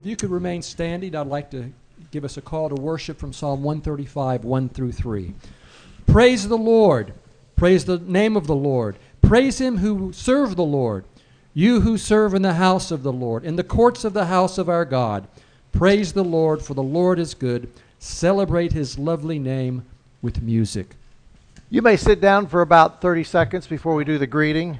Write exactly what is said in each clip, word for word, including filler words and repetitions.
If you could remain standing, I'd like to give us a call to worship from Psalm one thirty-five, one through three. Praise the Lord. Praise the name of the Lord. Praise him who serve the Lord. You who serve in the house of the Lord, in the courts of the house of our God. Praise the Lord, for the Lord is good. Celebrate his lovely name with music. You may sit down for about thirty seconds before we do the greeting.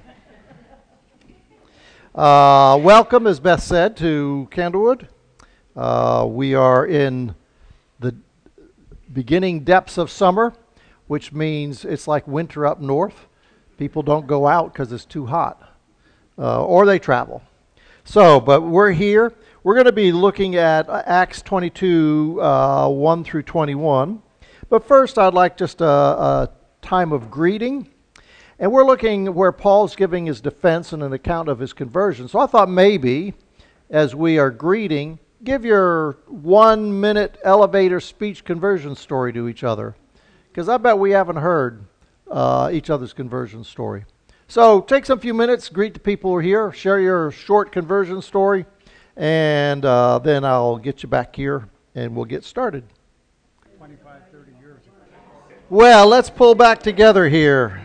Uh, welcome, as Beth said, to Candlewood. Uh, we are in the beginning depths of summer, which means it's like winter up north. People don't go out because it's too hot, uh, or they travel. So, but we're here. We're going to be looking at Acts twenty-two, uh, one through twenty-one. But first, I'd like just a, a time of greeting. And we're looking where Paul's giving his defense and an account of his conversion. So I thought maybe, as we are greeting, give your one-minute elevator speech conversion story to each other. Because I bet we haven't heard uh, each other's conversion story. So take some few minutes, greet the people who are here, share your short conversion story, and uh, then I'll get you back here and we'll get started. twenty-five, thirty years ago. Well, let's pull back together here.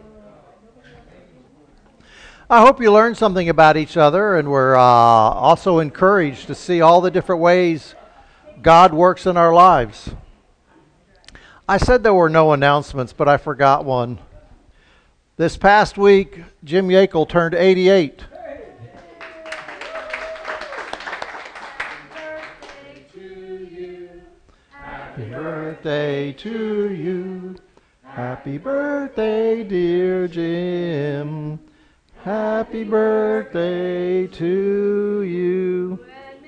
I hope you learned something about each other, and we're uh, also encouraged to see all the different ways God works in our lives. I said there were no announcements, but I forgot one. This past week, Jim Yakel turned eighty-eight. Happy birthday to you. Happy birthday, dear Jim. Happy birthday to you.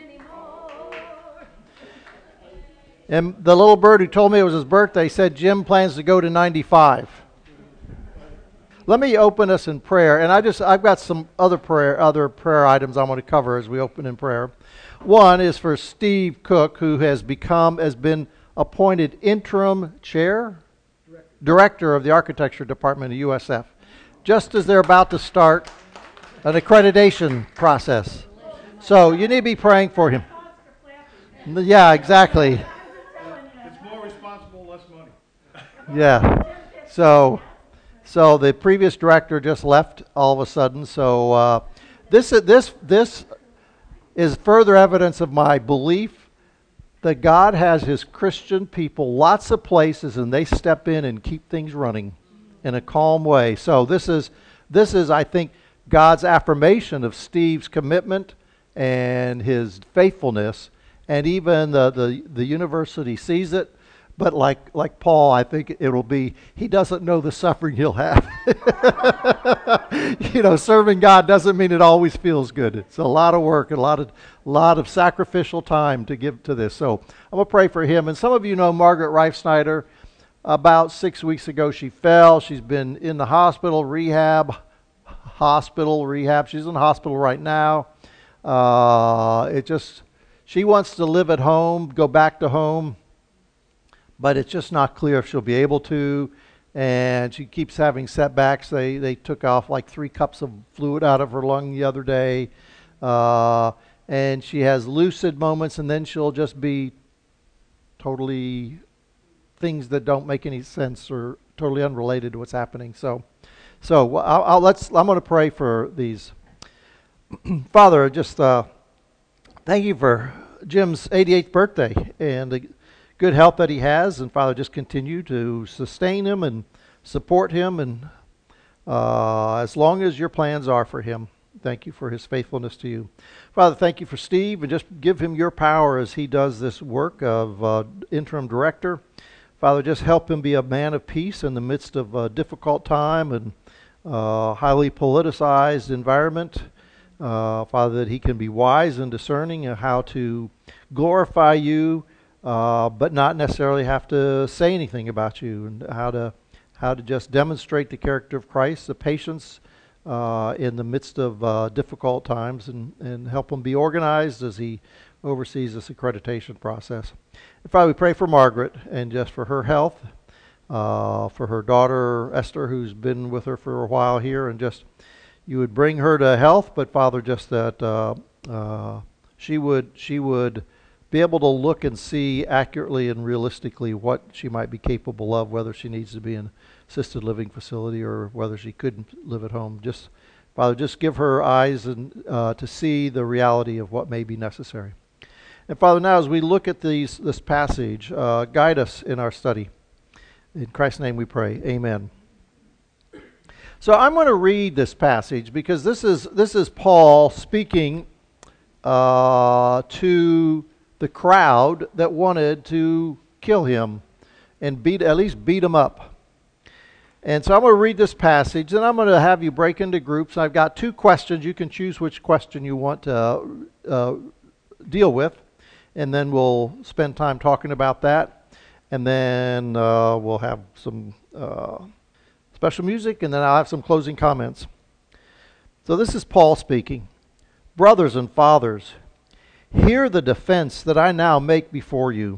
And the little bird who told me it was his birthday said Jim plans to go to ninety-five. Let me open us in prayer, and I just I've got some other prayer other prayer items I want to cover as we open in prayer. One is for Steve Cook, who has become has been appointed interim chair, director, director of the architecture department of U S F. Just as they're about to start an accreditation process. So you need to be praying for him. Yeah, exactly. It's more responsible, less money. Yeah. So so the previous director just left all of a sudden. So uh, this this this is further evidence of my belief that God has his Christian people lots of places and they step in and keep things running in a calm way. So this is, this is, I think, God's affirmation of Steve's commitment and his faithfulness, and even the, the, the university sees it. But like like Paul, I think it'll be, he doesn't know the suffering he'll have. You know, serving God doesn't mean it always feels good. It's a lot of work, a lot of lot of sacrificial time to give to this. So I'm going to pray for him. And some of you know Margaret Reifsnyder. About six weeks ago, she fell. She's been in the hospital, rehab, hospital, rehab. She's in the hospital right now. Uh, it just, she wants to live at home, go back to home, but it's just not clear if she'll be able to. And she keeps having setbacks. They they took off like three cups of fluid out of her lung the other day. Uh, and she has lucid moments, and then she'll just be totally things that don't make any sense or totally unrelated to what's happening. So, so I'll, I'll, let's. I'm going to pray for these. Father, just uh, thank you for Jim's eighty-eighth birthday and the good health that he has, and Father, just continue to sustain him and support him, and uh, as long as your plans are for him. Thank you for his faithfulness to you. Father, thank you for Steve, and just give him your power as he does this work of uh, interim director. Father, just help him be a man of peace in the midst of a difficult time and uh, highly politicized environment. Uh, Father, that he can be wise and discerning of how to glorify you, uh, but not necessarily have to say anything about you, and how to how to just demonstrate the character of Christ, the patience uh, in the midst of uh, difficult times, and, and help him be organized as he oversees this accreditation process. And Father, we pray for Margaret and just for her health, uh, for her daughter Esther, who's been with her for a while here, and just you would bring her to health, but Father, just that uh, uh, she would she would be able to look and see accurately and realistically what she might be capable of, whether she needs to be in assisted living facility or whether she couldn't live at home. Just, Father, just give her eyes and uh, to see the reality of what may be necessary. And Father, now as we look at these this passage, uh, guide us in our study. In Christ's name we pray. Amen. So I'm going to read this passage because this is this is Paul speaking uh, to the crowd that wanted to kill him and beat at least beat him up. And so I'm going to read this passage, and I'm going to have you break into groups. I've got two questions. You can choose which question you want to uh, deal with, and then we'll spend time talking about that. And then uh, we'll have some uh, special music, and then I'll have some closing comments. So this is Paul speaking. Brothers and fathers, hear the defense that I now make before you.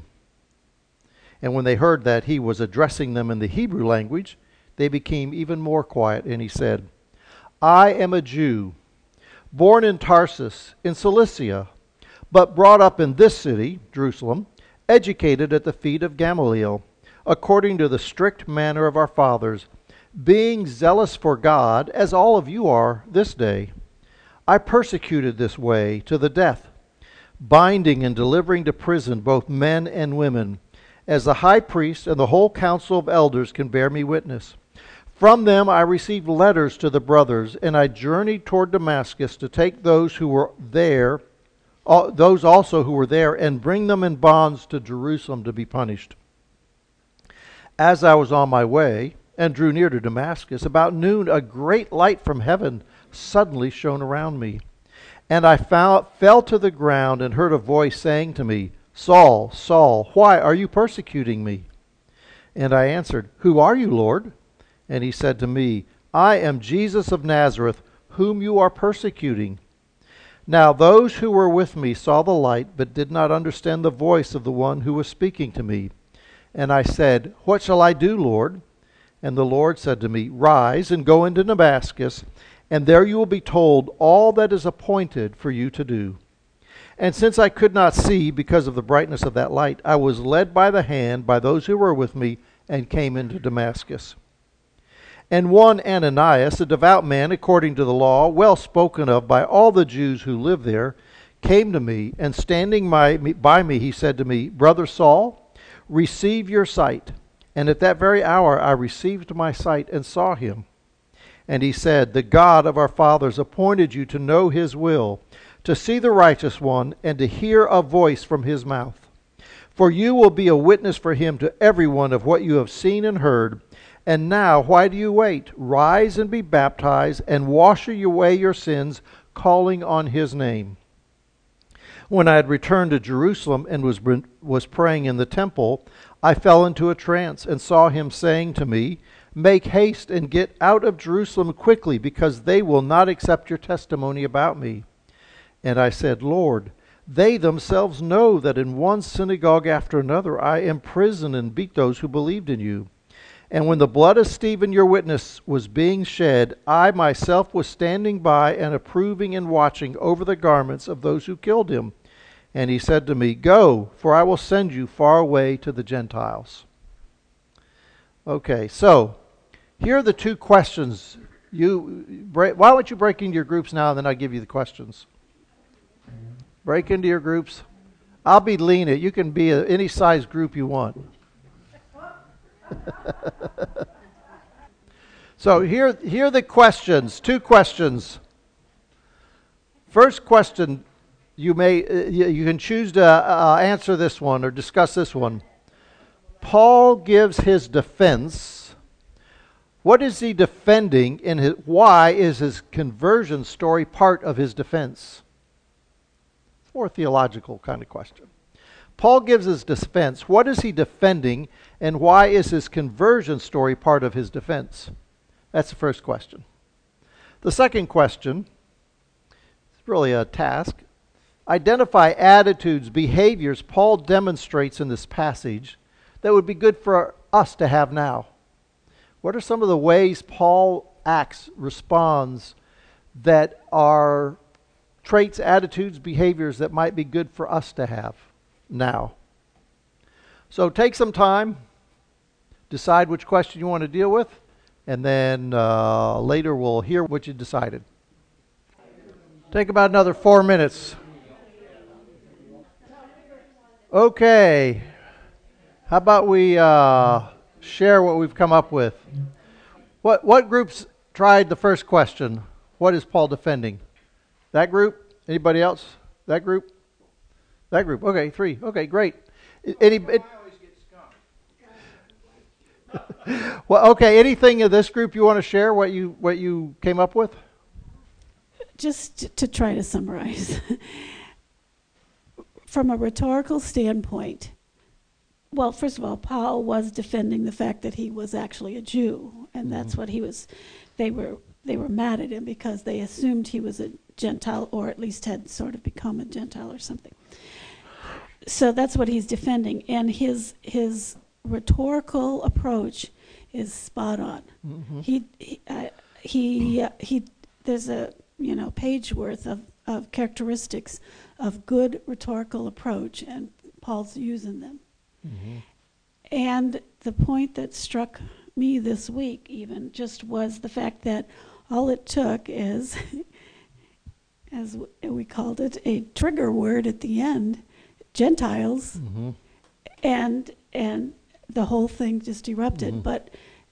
And when they heard that he was addressing them in the Hebrew language, they became even more quiet, and he said, I am a Jew, born in Tarsus, in Cilicia, but brought up in this city, Jerusalem, educated at the feet of Gamaliel, according to the strict manner of our fathers, being zealous for God, as all of you are this day. I persecuted this way to the death, binding and delivering to prison both men and women, as the high priest and the whole council of elders can bear me witness. From them I received letters to the brothers, and I journeyed toward Damascus to take those who were there, uh, those also who were there, and bring them in bonds to Jerusalem to be punished. As I was on my way and drew near to Damascus, about noon a great light from heaven suddenly shone around me. And I found, fell to the ground and heard a voice saying to me, Saul, Saul, why are you persecuting me? And I answered, Who are you, Lord? And he said to me, I am Jesus of Nazareth, whom you are persecuting. Now those who were with me saw the light, but did not understand the voice of the one who was speaking to me. And I said, What shall I do, Lord? And the Lord said to me, Rise and go into Damascus, and there you will be told all that is appointed for you to do. And since I could not see because of the brightness of that light, I was led by the hand by those who were with me and came into Damascus. And one Ananias, a devout man according to the law, well spoken of by all the Jews who live there, came to me, and standing by me, by me, he said to me, Brother Saul, receive your sight. And at that very hour I received my sight and saw him. And he said, The God of our fathers appointed you to know his will, to see the righteous one, and to hear a voice from his mouth. For you will be a witness for him to everyone of what you have seen and heard. And now, why do you wait? Rise and be baptized, and wash away your sins, calling on his name. When I had returned to Jerusalem and was, was praying in the temple, I fell into a trance and saw him saying to me, Make haste and get out of Jerusalem quickly, because they will not accept your testimony about me. And I said, Lord, they themselves know that in one synagogue after another I imprisoned and beat those who believed in you. And when the blood of Stephen, your witness, was being shed, I myself was standing by and approving and watching over the garments of those who killed him. And he said to me, Go, for I will send you far away to the Gentiles. Okay, so here are the two questions. You break, why don't you break into your groups now, and then I'll give you the questions. Break into your groups. I'll be lenient. You can be a, any size group you want. So here, here are the questions. Two questions. First question, you may uh, you, you can choose to uh, answer this one or discuss this one. Paul gives his defense. What is he defending in his? Why is his conversion story part of his defense? It's more theological kind of question. Paul gives his defense. What is he defending, and why is his conversion story part of his defense? That's the first question. The second question, it's really a task. Identify attitudes, behaviors Paul demonstrates in this passage that would be good for us to have now. What are some of the ways Paul acts, responds, that are traits, attitudes, behaviors that might be good for us to have now. So take some time, decide which question you want to deal with, and then uh, later we'll hear what you decided. Take about another four minutes. Okay. How about we uh, share what we've come up with? What what groups tried the first question? What is Paul defending? That group? Anybody else? That group? That group. Okay, three. Okay, great. Any? It, well, okay. Anything in this group you want to share? What you what you came up with? Just to try to summarize, from a rhetorical standpoint, well, first of all, Paul was defending the fact that he was actually a Jew, and that's mm-hmm. what he was. They were they were mad at him because they assumed he was a Gentile, or at least had sort of become a Gentile or something. So that's what he's defending, and his his rhetorical approach is spot on. Mm-hmm. He he uh, he, uh, he there's a you know page worth of, of characteristics of good rhetorical approach, and Paul's using them. Mm-hmm. And the point that struck me this week even just was the fact that all it took is, as we called it, a trigger word at the end, Gentiles, mm-hmm. and and the whole thing just erupted. Mm-hmm. But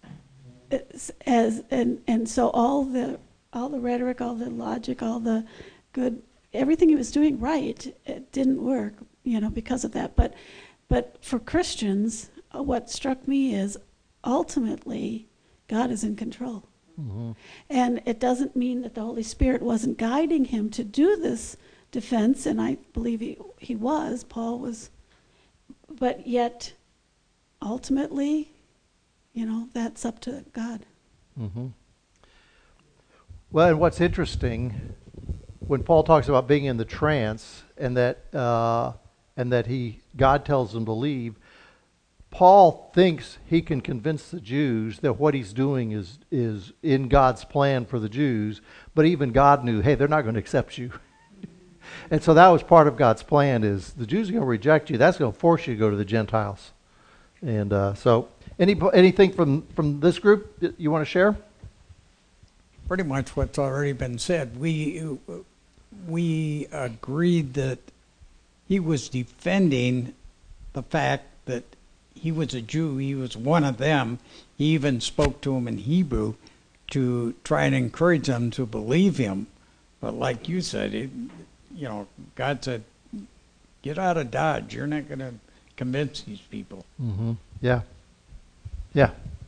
as and and so all the all the rhetoric, all the logic, all the good, everything he was doing right, it didn't work, you know, because of that. But but for Christians, uh, what struck me is ultimately God is in control. Mm-hmm. And it doesn't mean that the Holy Spirit wasn't guiding him to do this defense, and I believe he, he was, Paul was, but yet ultimately, you know, that's up to God. Mm-hmm. Well, and what's interesting, when Paul talks about being in the trance and that uh, and that he God tells him to leave, Paul thinks he can convince the Jews that what he's doing is is in God's plan for the Jews, but even God knew, hey, they're not going to accept you. And so that was part of God's plan, is the Jews are going to reject you. That's going to force you to go to the Gentiles. And uh, so any anything from, from this group that you want to share? Pretty much what's already been said. We we agreed that he was defending the fact that he was a Jew, he was one of them. He even spoke to them in Hebrew to try and encourage them to believe him. But like you said, it, you know, God said, get out of Dodge. You're not going to convince these people. Mm-hmm. Yeah. Yeah.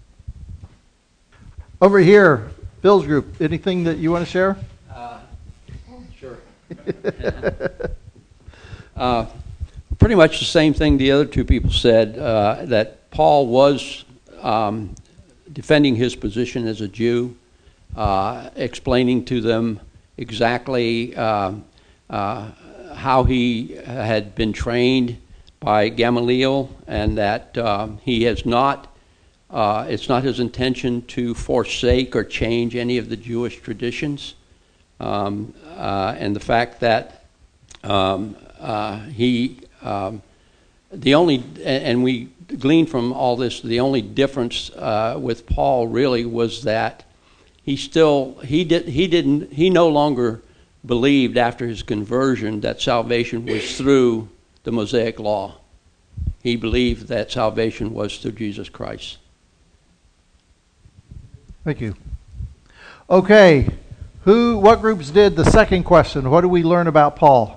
Over here, Bill's group, anything that you want to share? Uh, sure. uh, pretty much the same thing the other two people said, uh, that Paul was um, defending his position as a Jew, uh, explaining to them exactly uh, uh, how he had been trained by Gamaliel, and that uh, he has not Uh, it's not his intention to forsake or change any of the Jewish traditions. Um, uh, and the fact that um, uh, he, um, the only, and we glean from all this, the only difference uh, with Paul really was that he still, he did, he didn't, he no longer believed after his conversion that salvation was through the Mosaic law. He believed that salvation was through Jesus Christ. Thank you. Okay, who? What groups did the second question? What do we learn about Paul?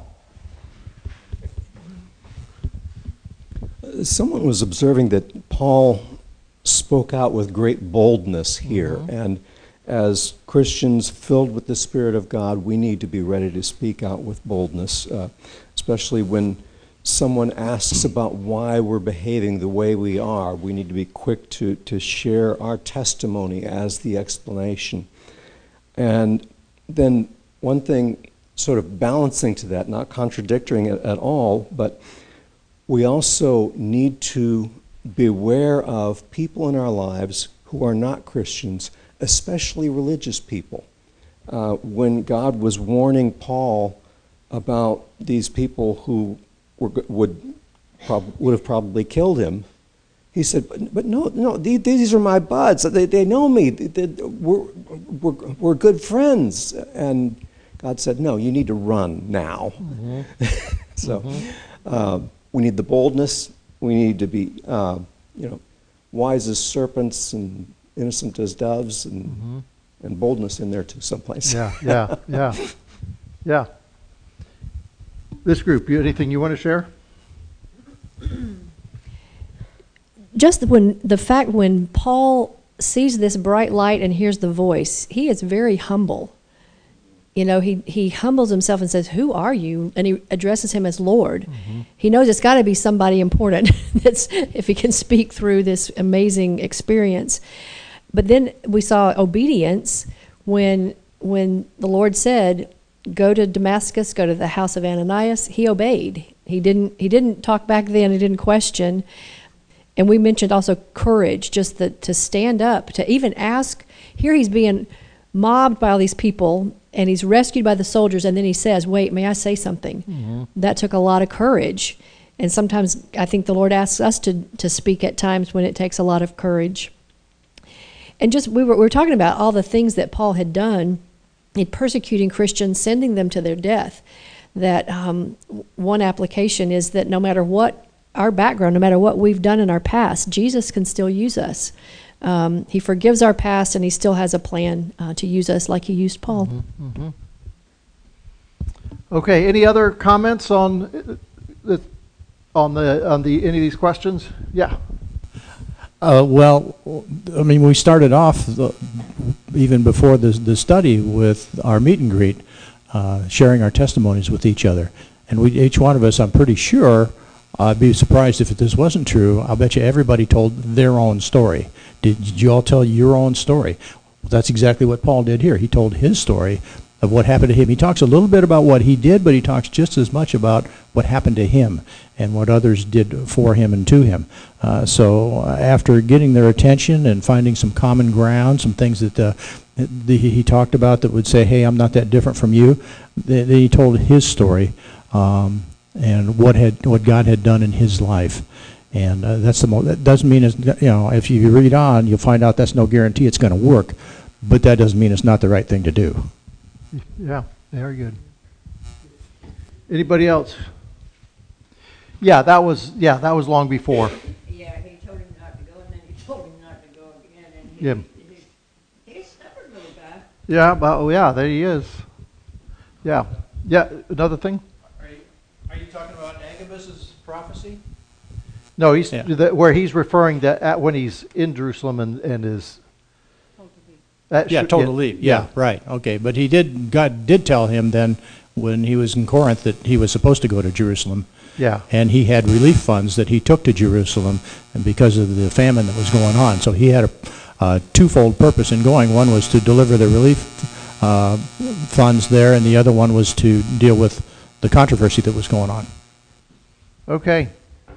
Someone was observing that Paul spoke out with great boldness here, mm-hmm. and as Christians filled with the Spirit of God, we need to be ready to speak out with boldness, uh, especially when someone asks about why we're behaving the way we are. We need to be quick to, to share our testimony as the explanation. And then one thing sort of balancing to that, not contradicting it at all, but we also need to beware of people in our lives who are not Christians, especially religious people. Uh, when God was warning Paul about these people who were, go- would prob- would have probably killed him. He said, but, but no, no, these, these are my buds. They, they know me. They, they, we're, we're, we're good friends. And God said, no, you need to run now. Mm-hmm. so mm-hmm. Uh, we need the boldness. We need to be, uh, you know, wise as serpents and innocent as doves, and mm-hmm. and boldness in there too, someplace. Yeah, yeah, yeah, yeah. This group, you, anything you want to share? Just when the fact when Paul sees this bright light and hears the voice, he is very humble. You know, he, he humbles himself and says, "Who are you?" And he addresses him as Lord. Mm-hmm. He knows it's got to be somebody important that's if he can speak through this amazing experience. But then we saw obedience when when the Lord said, "Go to Damascus, go to the house of Ananias." He obeyed. He didn't he didn't talk back then. He didn't question. And we mentioned also courage, just the, to stand up, to even ask. Here he's being mobbed by all these people, and he's rescued by the soldiers, and then he says, "Wait, may I say something?" Mm-hmm. That took a lot of courage. And sometimes I think the Lord asks us to, to speak at times when it takes a lot of courage. And just we were, we were talking about all the things that Paul had done in persecuting Christians, sending them to their death. That um, one application is that no matter what our background, no matter what we've done in our past, Jesus can still use us. Um, he forgives our past, and he still has a plan uh, to use us like he used Paul. Mm-hmm, mm-hmm. Okay, any other comments on the on the on the any of these questions? Yeah. Uh, well, I mean, we started off the, even before the the study with our meet and greet, uh, sharing our testimonies with each other, and we each one of us, I'm pretty sure. I'd be surprised if this wasn't true. I'll bet you everybody told their own story. Did, did you all tell your own story? Well, that's exactly what Paul did here. He told his story of what happened to him. He talks a little bit about what he did, but he talks just as much about what happened to him and what others did for him and to him. Uh, so uh, after getting their attention and finding some common ground, some things that uh, the, he talked about that would say, hey, I'm not that different from you, then he told his story. Um, and what had what God had done in his life, and uh, that's the mo- that doesn't mean it's, you know, if you read on, you'll find out that's no guarantee it's going to work, but that doesn't mean it's not the right thing to do. Yeah, very good. Anybody else? Yeah, that was yeah that was long before. Yeah, he told him not to go, and then he told him not to go again, and he, Yeah. he, he's a stubborn little guy. Yeah, but oh yeah, there he is. Yeah, yeah. Another thing. Are you talking about Agabus's prophecy? No, he's Yeah. the, where he's referring to at when he's in Jerusalem and, and is. At, Yeah, told to leave. Yeah, right. Okay, but he did. God did tell him then when he was in Corinth that he was supposed to go to Jerusalem. Yeah. And he had relief funds that he took to Jerusalem, and because of the famine that was going on, so he had a uh, twofold purpose in going. One was to deliver the relief uh, funds there, and the other one was to deal with the controversy that was going on. Okay.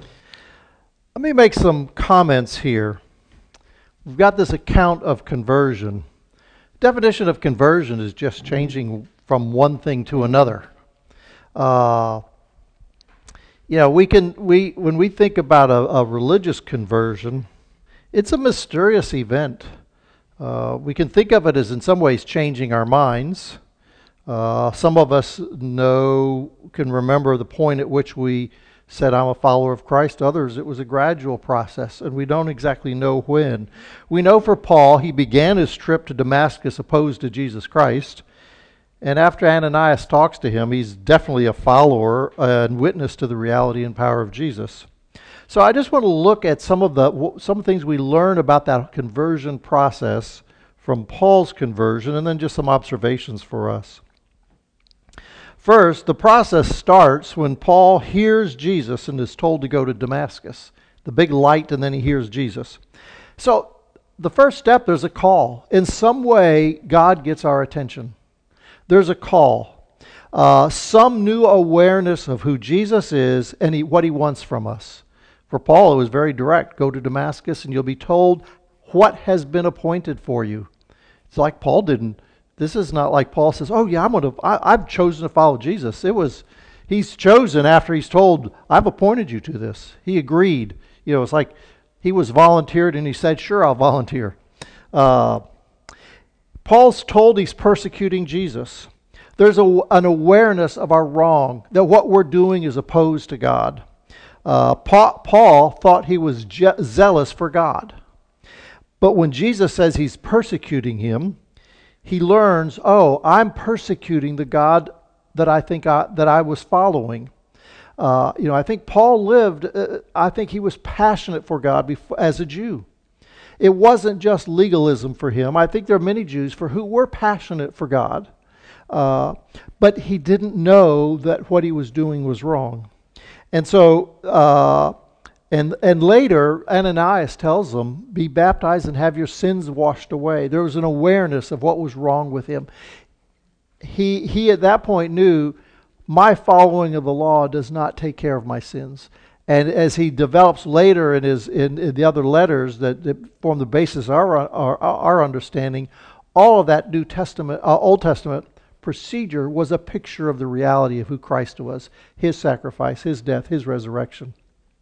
Let me make some comments here. We've got this account of conversion. Definition of conversion is just changing from one thing to another. Uh, you know, we can we when we think about a, a religious conversion, it's a mysterious event. Uh, we can think of it as in some ways changing our minds. Uh, some of us know, can remember the point at which we said, I'm a follower of Christ. Others, it was a gradual process, and we don't exactly know when. We know for Paul, he began his trip to Damascus opposed to Jesus Christ, and after Ananias talks to him, he's definitely a follower and witness to the reality and power of Jesus. So I just want to look at some of the some things we learn about that conversion process from Paul's conversion, and then just some observations for us. First, the process starts when Paul hears Jesus and is told to go to Damascus. The big light, and then he hears Jesus. So the first step, there's a call. In some way, God gets our attention. There's a call. Uh, some new awareness of who Jesus is and he, what he wants from us. For Paul, it was very direct. Go to Damascus and you'll be told what has been appointed for you. It's like Paul didn't This is not like Paul says, oh yeah, I'm going to, I, I've chosen to follow Jesus. It was, he's chosen after he's told, I've appointed you to this. He agreed. You know, it's like he was volunteered and he said, sure, I'll volunteer. Uh, Paul's told he's persecuting Jesus. There's a, an awareness of our wrong, that what we're doing is opposed to God. Uh, pa- Paul thought he was je- zealous for God. But when Jesus says he's persecuting him, he learns, oh, I'm persecuting the God that I think I, that I was following. Uh, you know, I think Paul lived, uh, I think he was passionate for God before, as a Jew. It wasn't just legalism for him. I think there are many Jews for who were passionate for God, uh, but he didn't know that what he was doing was wrong. And so, uh, and and later, Ananias tells them, be baptized and have your sins washed away. There was an awareness of what was wrong with him. He, he at that point knew, my following of the law does not take care of my sins. And as he develops later in his in, in the other letters that, that form the basis of our, our, our understanding, all of that New Testament, uh, Old Testament procedure was a picture of the reality of who Christ was, his sacrifice, his death, his resurrection.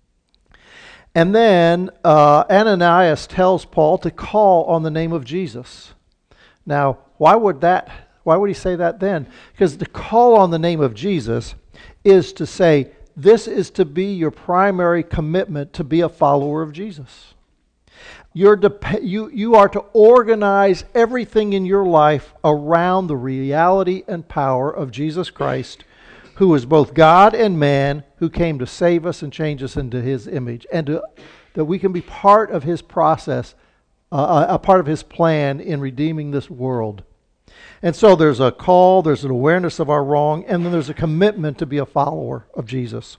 And then uh, Ananias tells Paul to call on the name of Jesus. Now, why would that? Why would he say that then? Because to call on the name of Jesus is to say, this is to be your primary commitment to be a follower of Jesus. You're dep- you, you are to organize everything in your life around the reality and power of Jesus Christ, who is both God and man, who came to save us and change us into his image, and to, that we can be part of his process, uh, a part of his plan in redeeming this world. And so there's a call, there's an awareness of our wrong, and then there's a commitment to be a follower of Jesus.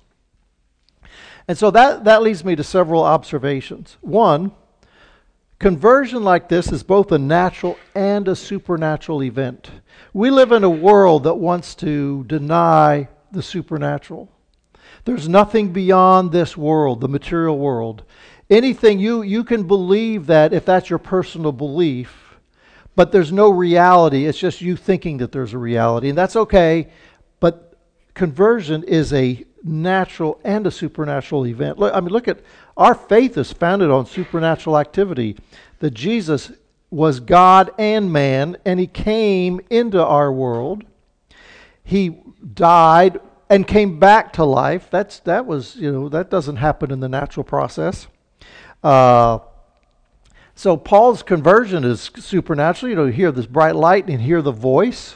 And so that, that leads me to several observations. One, conversion like this is both a natural and a supernatural event. We live in a world that wants to deny the supernatural. There's nothing beyond this world, the material world. Anything, you, you can believe that if that's your personal belief, but there's no reality. It's just you thinking that there's a reality, and that's okay. But conversion is a natural and a supernatural event. Look, I mean, look at our faith is founded on supernatural activity. That Jesus was God and man, and he came into our world. He died and came back to life. That's that was you know that doesn't happen in the natural process. Uh, So Paul's conversion is supernatural. You know, you hear this bright light and hear the voice.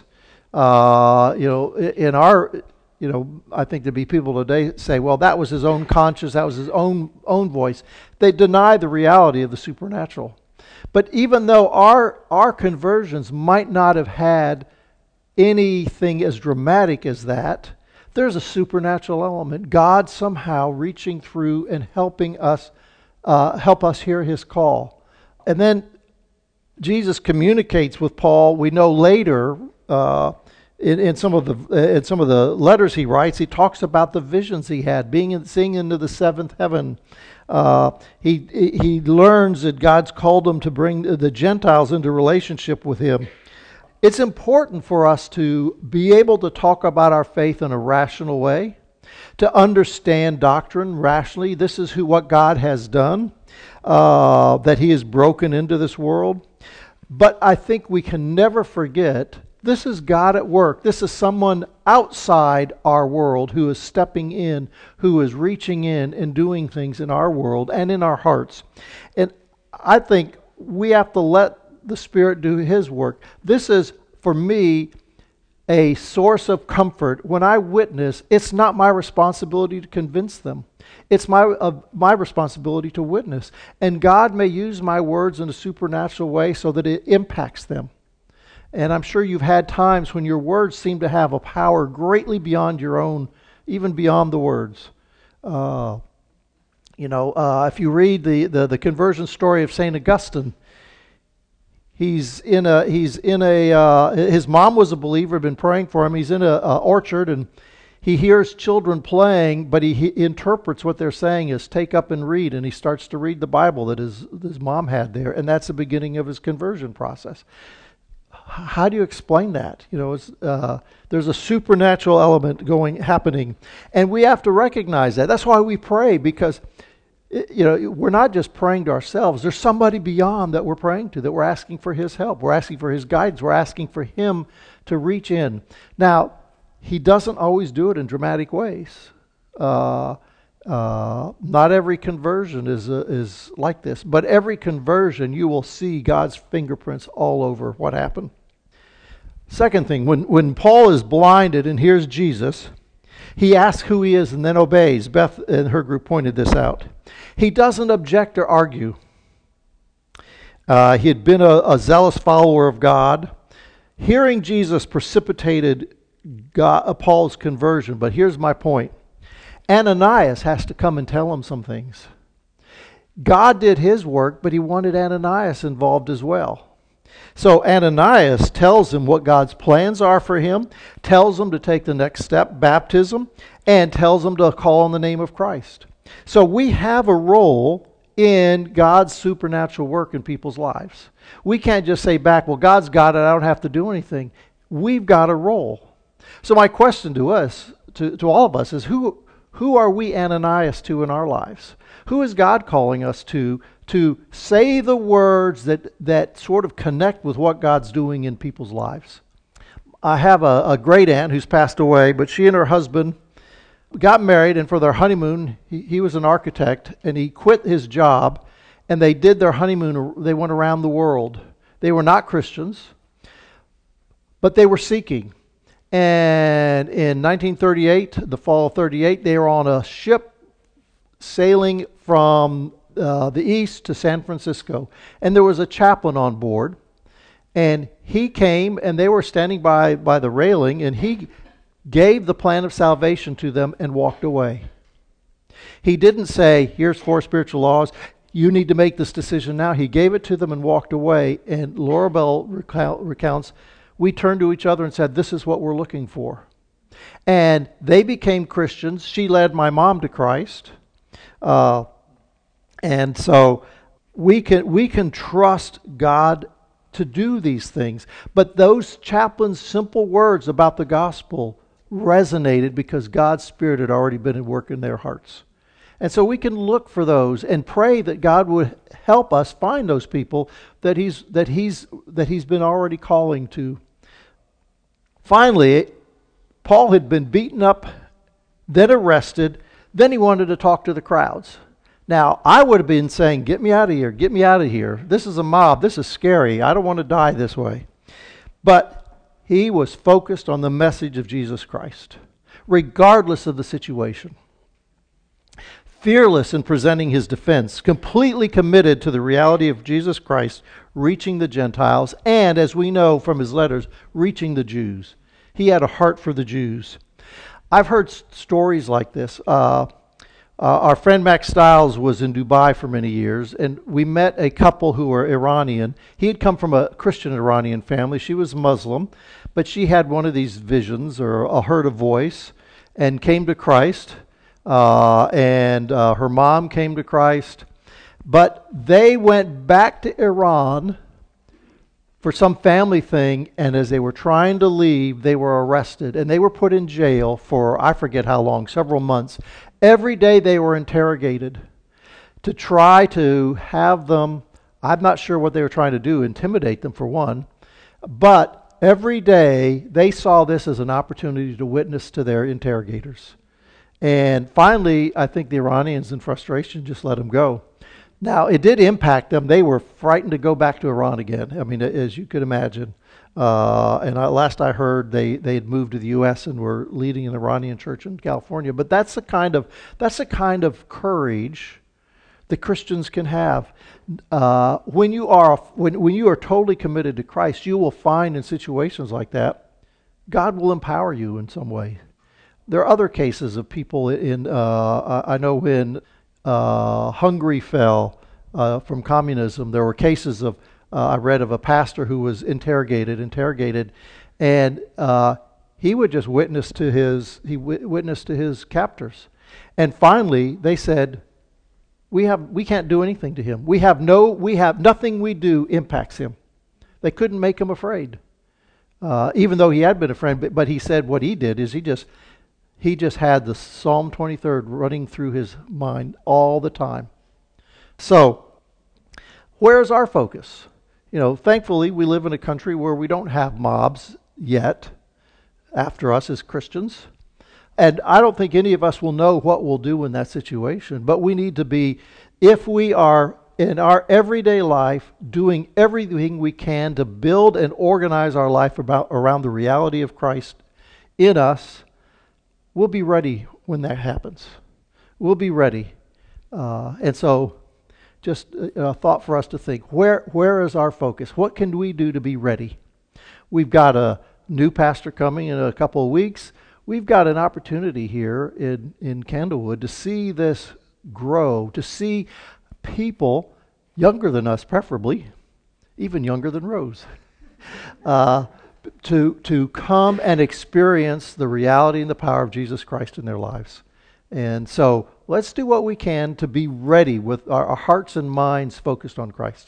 Uh, you know, in our, you know, I think there'd be people today say, well, that was his own conscience, that was his own own voice. They deny the reality of the supernatural. But even though our our conversions might not have had anything as dramatic as that, there's a supernatural element. God somehow reaching through and helping us, uh, help us hear his call. And then Jesus communicates with Paul. We know later uh, in, in some of the in some of the letters he writes, he talks about the visions he had, being in, seeing into the seventh heaven. Uh, he he learns that God's called him to bring the Gentiles into relationship with him. It's important for us to be able to talk about our faith in a rational way, to understand doctrine rationally. This is who what God has done. Uh, that he has broken into this world. But I think we can never forget, this is God at work. This is someone outside our world who is stepping in, who is reaching in and doing things in our world and in our hearts. And I think we have to let the Spirit do his work. This is, for me, a source of comfort. When I witness, it's not my responsibility to convince them. It's my uh, my responsibility to witness. And God may use my words in a supernatural way so that it impacts them. And I'm sure you've had times when your words seem to have a power greatly beyond your own, even beyond the words. Uh, you know, uh, if you read the, the, the conversion story of Saint Augustine, he's in a, he's in a uh, his mom was a believer, had been praying for him. He's in a, a orchard, and he hears children playing, but he, he interprets what they're saying as take up and read, and he starts to read the Bible that his, his mom had there, and that's the beginning of his conversion process. how do you explain that? You know, it's, uh, there's a supernatural element going happening, and we have to recognize that. That's why we pray, because you know, we're not just praying to ourselves. There's somebody beyond that we're praying to, that we're asking for his help. We're asking for his guidance. We're asking for him to reach in. Now, he doesn't always do it in dramatic ways. Uh, uh, not every conversion is uh, is like this, but every conversion you will see God's fingerprints all over what happened. Second thing, when, when Paul is blinded and hears Jesus, he asks who he is and then obeys. Beth and her group pointed this out. He doesn't object or argue. Uh, he had been a, a zealous follower of God. Hearing Jesus precipitated God, uh, Paul's conversion, but here's my point. Ananias has to come and tell him some things. God did his work, but he wanted Ananias involved as well. So Ananias tells him what God's plans are for him, tells him to take the next step, baptism, and tells him to call on the name of Christ. So we have a role in God's supernatural work in people's lives. We can't just say back, well, God's got it, I don't have to do anything. We've got a role. So my question to us, to, to all of us, is who, who are we Ananias to in our lives? Who is God calling us to to say the words that, that sort of connect with what God's doing in people's lives? I have a, a great aunt who's passed away, but she and her husband got married, and for their honeymoon, he, he was an architect, and he quit his job, and they did their honeymoon. They went around the world. They were not Christians, but they were seeking. And in nineteen thirty-eight, the fall of thirty-eight, they were on a ship sailing from uh, the east to San Francisco. And there was a chaplain on board. And he came, and they were standing by, by the railing, and he gave the plan of salvation to them and walked away. He didn't say, here's four spiritual laws, you need to make this decision now. He gave it to them and walked away. And Laura Bell recount, recounts, we turned to each other and said, this is what we're looking for. And they became Christians. She led my mom to Christ. Uh, and so we can we can trust God to do these things. But those chaplain's simple words about the gospel resonated because God's Spirit had already been at work in their hearts. And so we can look for those and pray that God would help us find those people that he's that he's that he's been already calling to. Finally, Paul had been beaten up, then arrested, then he wanted to talk to the crowds. Now, I would have been saying, get me out of here, get me out of here. This is a mob, this is scary, I don't want to die this way. But he was focused on the message of Jesus Christ, regardless of the situation. Fearless in presenting his defense, completely committed to the reality of Jesus Christ reaching the Gentiles, and, as we know from his letters, reaching the Jews. He had a heart for the Jews. I've heard s- stories like this. Uh, uh, our friend Max Stiles was in Dubai for many years, and we met a couple who were Iranian. He had come from a Christian Iranian family. She was Muslim, but she had one of these visions, or a heard a voice, and came to Christ. Uh, and uh, her mom came to Christ. But they went back to Iran for some family thing, and as they were trying to leave, they were arrested, and they were put in jail for, I forget how long, several months. Every day they were interrogated to try to have them, I'm not sure what they were trying to do, intimidate them for one, but every day they saw this as an opportunity to witness to their interrogators. And finally, I think the Iranians in frustration just let them go. Now, it did impact them. They were frightened to go back to Iran again. I mean, as you could imagine. Uh, and I, last I heard, they, they had moved to the U S and were leading an Iranian church in California. But that's the kind of that's the kind of courage that Christians can have. Uh, when you are when when you are totally committed to Christ, you will find in situations like that, God will empower you in some way. There are other cases of people in. Uh, I know when. Uh, Hungary fell uh, from communism. There were cases of, uh, I read of a pastor who was interrogated, interrogated, and uh, he would just witness to his, he w- witnessed to his captors. And finally, they said, we have, we can't do anything to him. We have no, we have, nothing we do impacts him. They couldn't make him afraid. Uh, even though he had been a friend, but, but he said what he did is he just he just had the Psalm twenty-third running through his mind all the time. So, where's our focus? You know, thankfully we live in a country where we don't have mobs yet after us as Christians. And I don't think any of us will know what we'll do in that situation. But we need to be, if we are in our everyday life, doing everything we can to build and organize our life about around the reality of Christ in us, we'll be ready when that happens. We'll be ready. Uh, and so, just a, a thought for us to think, where where is our focus? What can we do to be ready? We've got a new pastor coming in a couple of weeks. We've got an opportunity here in, in Candlewood to see this grow, to see people younger than us, preferably, even younger than Rose, uh, to to come and experience the reality and the power of Jesus Christ in their lives. And so let's do what we can to be ready with our, our hearts and minds focused on Christ.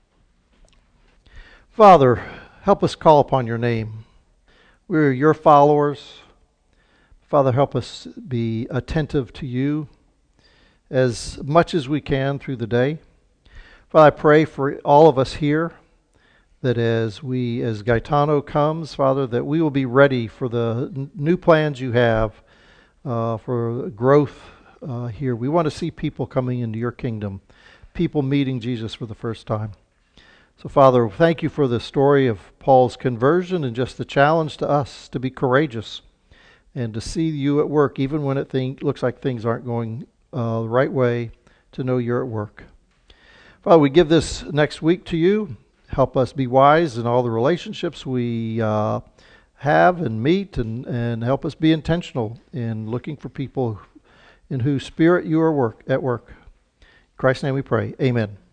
Father, help us call upon your name. We're your followers. Father, help us be attentive to you as much as we can through the day. Father, I pray for all of us here that as we, as Gaetano comes, Father, that we will be ready for the n- new plans you have uh, for growth uh, here. We want to see people coming into your kingdom, people meeting Jesus for the first time. So, Father, thank you for the story of Paul's conversion and just the challenge to us to be courageous and to see you at work, even when it think, looks like things aren't going uh, the right way, to know you're at work. Father, we give this next week to you. Help us be wise in all the relationships we uh, have and meet, and, and help us be intentional in looking for people in whose spirit you are work at work. In Christ's name we pray. Amen.